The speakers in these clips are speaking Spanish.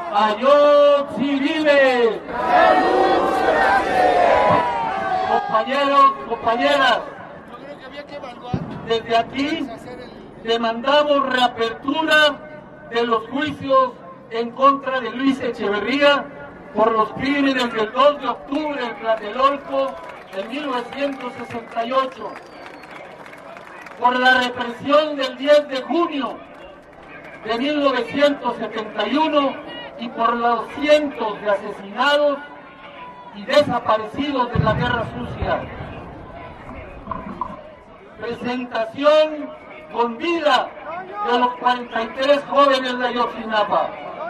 Ayotzi vive. Compañeros, compañeras, desde aquí demandamos reapertura de los juicios en contra de Luis Echeverría por los crímenes del 2 de octubre en Tlatelolco de 1968, por la represión del 10 de junio de 1971 y por los cientos de asesinados y desaparecidos de la Guerra Sucia. Presentación con vida de los 43 jóvenes de Ayotzinapa.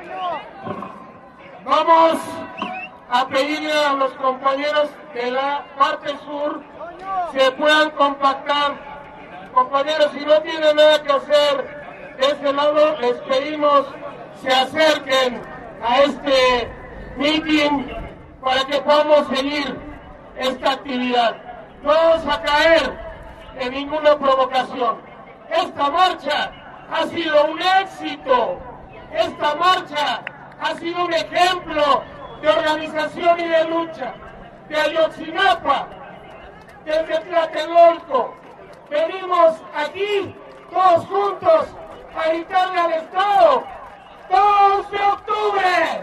Vamos a pedirle a los compañeros de la parte sur que puedan compactar. Compañeros, si no tienen nada que hacer de ese lado, les pedimos se acerquen a este meeting para que podamos seguir esta actividad. No vamos a caer en ninguna provocación. Esta marcha ha sido un éxito. Esta marcha ha sido un ejemplo de organización y de lucha. De Ayotzinapa, desde Tlatelolco, venimos aquí todos juntos a gritarle al Estado: 2 de octubre,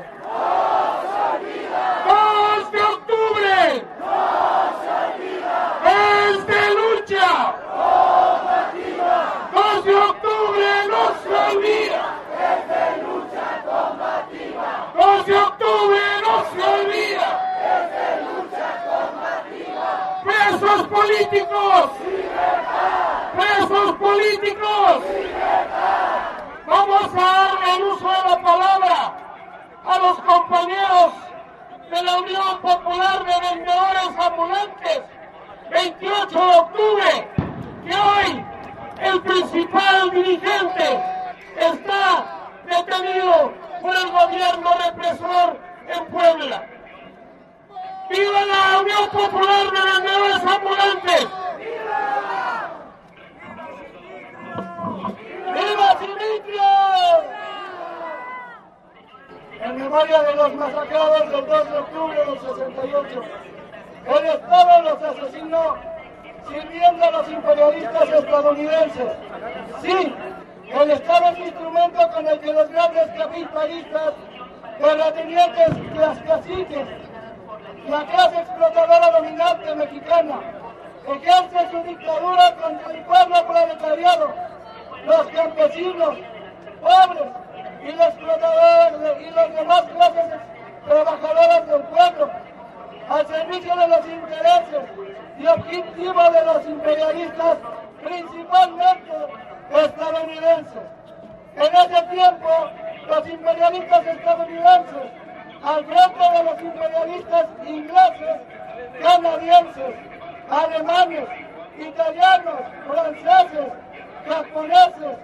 2 de octubre, es de lucha, 2 de octubre no se olvida, 2 de octubre no se olvida, presos políticos, presos políticos. Vamos a dar el uso de la palabra a los compañeros de la Unión Popular de Vendedores Ambulantes, 28 de octubre, que hoy el principal dirigente está detenido por el gobierno represor en Puebla. ¡Viva la Unión Popular de Vendedores Ambulantes! ¡Viva Simitrio! En memoria de los masacrados del 2 de octubre del 68, el Estado los asesinó sirviendo a los imperialistas estadounidenses. Sí, el Estado es el instrumento con el que los grandes capitalistas, terratenientes y las caciques, la clase explotadora dominante mexicana, ejerce su dictadura contra el pueblo proletariado, los campesinos, pobres y los explotadores y las demás clases trabajadoras del pueblo, al servicio de los intereses y objetivos de los imperialistas, principalmente estadounidenses. En ese tiempo, los imperialistas estadounidenses, al frente de los imperialistas ingleses, canadienses, alemanes, italianos, franceses, japoneses,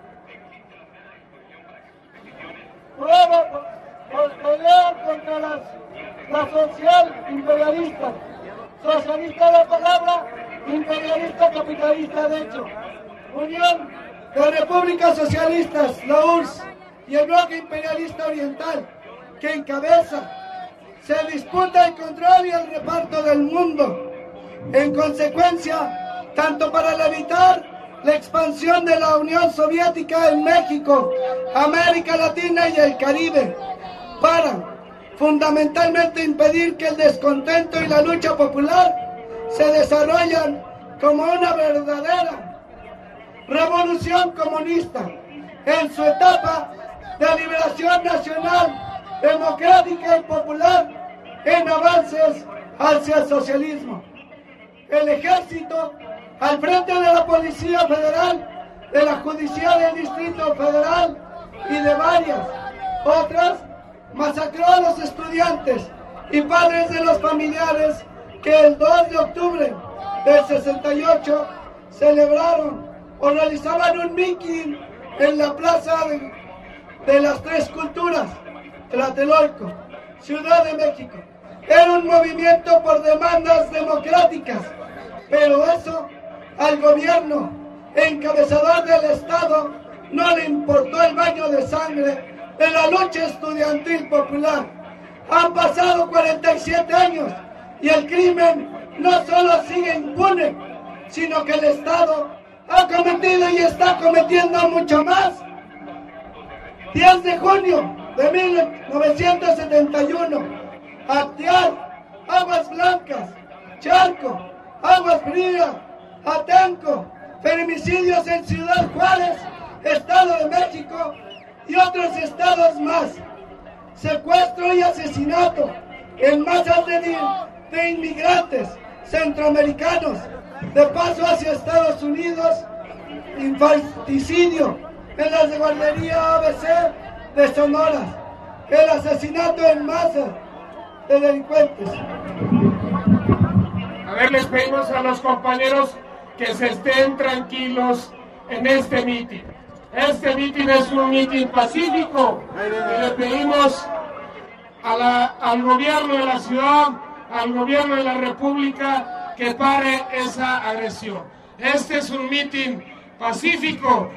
pelean contra la social imperialista, socialista la palabra, imperialista capitalista de hecho. Unión de Repúblicas Socialistas, la URSS, y el bloque imperialista oriental, que encabeza, se disputa el control y el reparto del mundo. En consecuencia, tanto para evitar la expansión de la Unión Soviética en México, América Latina y el Caribe, para fundamentalmente impedir que el descontento y la lucha popular se desarrollen como una verdadera revolución comunista en su etapa de liberación nacional, democrática y popular, en avances hacia el socialismo. El ejército, al frente de la Policía Federal, de la Judicial del Distrito Federal y de varias otras, masacró a los estudiantes y padres de los familiares que el 2 de octubre del 68 celebraron o realizaban un mitin en la Plaza de las Tres Culturas, Tlatelolco, Ciudad de México. Era un movimiento por demandas democráticas, pero eso al gobierno encabezador del Estado no le importó el baño de sangre en la lucha estudiantil popular. Han pasado 47 años y el crimen no solo sigue impune, sino que el Estado ha cometido y está cometiendo mucho más. 10 de junio de 1971, Acteal, Aguas Blancas, Charco, Aguas Frías, Atenco, feminicidios en Ciudad Juárez, Estado de México y otros estados más. Secuestro y asesinato en masas de inmigrantes centroamericanos de paso hacia Estados Unidos, infanticidio en la guardería ABC de Sonora, el asesinato en masa de delincuentes. A ver, les pedimos a los compañeros que se estén tranquilos en este mitin. Este mitin es un mitin pacífico y le pedimos al gobierno de la ciudad, al gobierno de la república, que pare esa agresión. Este es un mitin pacífico.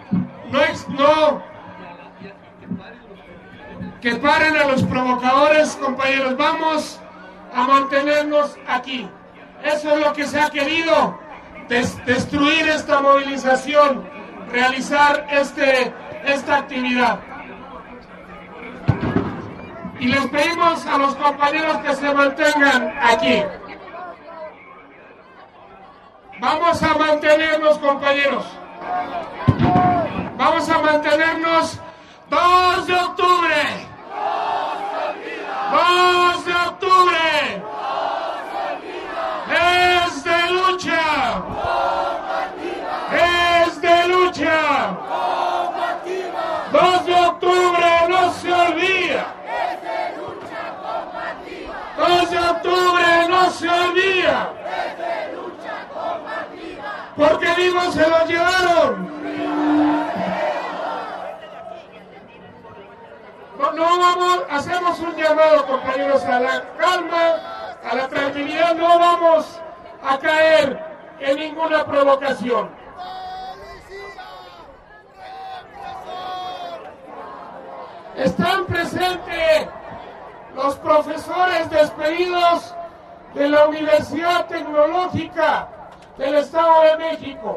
Que paren a los provocadores, compañeros. Vamos a mantenernos aquí. Eso es lo que se ha querido, destruir esta movilización, realizar esta actividad. Y les pedimos a los compañeros que se mantengan aquí. Vamos a mantenernos, compañeros. Vamos a mantenernos. 2 de octubre. 2 de octubre. Es de lucha. Es de lucha. 2 de octubre no se olvida. 2 de octubre no se olvida. Porque vivos se los llevaron. No vamos, hacemos un llamado, compañeros, a la calma, a la tranquilidad. No vamos a caer en ninguna provocación. Están presentes los profesores despedidos de la Universidad Tecnológica del Estado de México.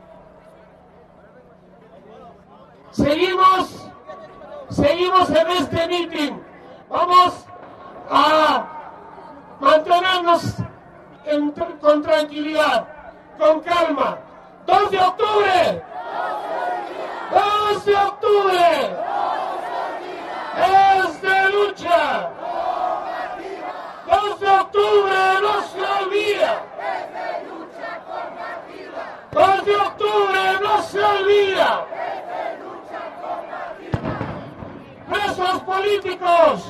Seguimos en este mitin. Vamos a mantenernos con tranquilidad, con calma. 2 de octubre. 2 de octubre. Es de lucha. 2 de octubre no se olvida. 2 de octubre no se olvida. Presos políticos.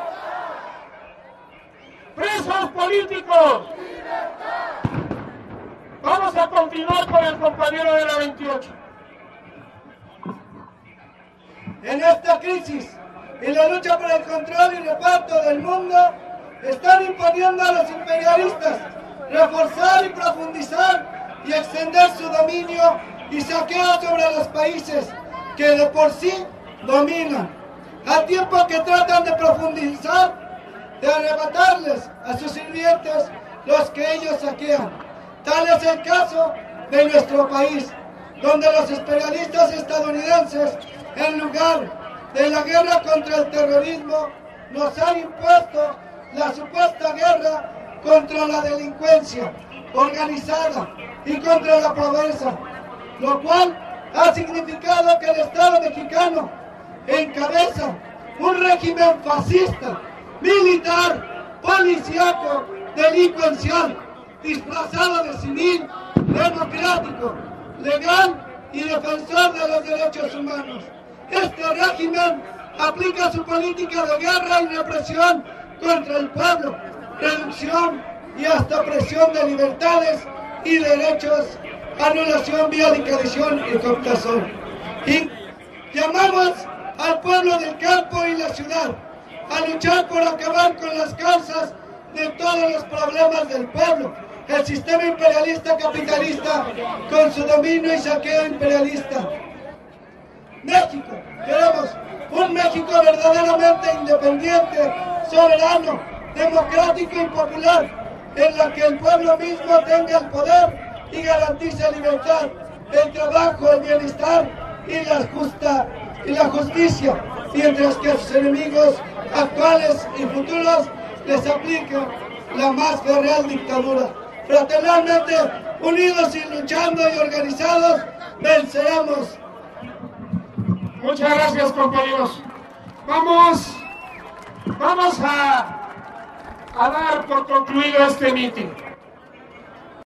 Presos políticos. Vamos a continuar con el compañero de la 28. En esta crisis y la lucha por el control y reparto del mundo, están imponiendo a los imperialistas reforzar y profundizar y extender su dominio y saqueo sobre los países que de por sí dominan, al tiempo que tratan de profundizar, de arrebatarles a sus sirvientes los que ellos saquean. Tal es el caso de nuestro país, donde los imperialistas estadounidenses, en lugar de la guerra contra el terrorismo, nos han impuesto la supuesta guerra contra la delincuencia organizada y contra la pobreza, lo cual ha significado que el Estado mexicano encabeza un régimen fascista, militar, policíaco, delincuencial, disfrazado de civil, democrático, legal y defensor de los derechos humanos. Este régimen aplica su política de guerra y represión contra el pueblo, reducción y hasta presión de libertades y derechos, anulación, violencia y cooptación. Y llamamos al pueblo del campo y la ciudad a luchar por acabar con las causas de todos los problemas del pueblo. El sistema imperialista capitalista con su dominio y saqueo imperialista. México, queremos un México verdaderamente independiente, soberano, democrático y popular, en la que el pueblo mismo tenga el poder y garantice libertad, el trabajo, el bienestar y la justicia, mientras que a sus enemigos actuales y futuros les apliquen la más real dictadura. Fraternalmente, unidos y luchando y organizados, venceremos. Muchas gracias, compañeros. Vamos a dar por concluido este mitin.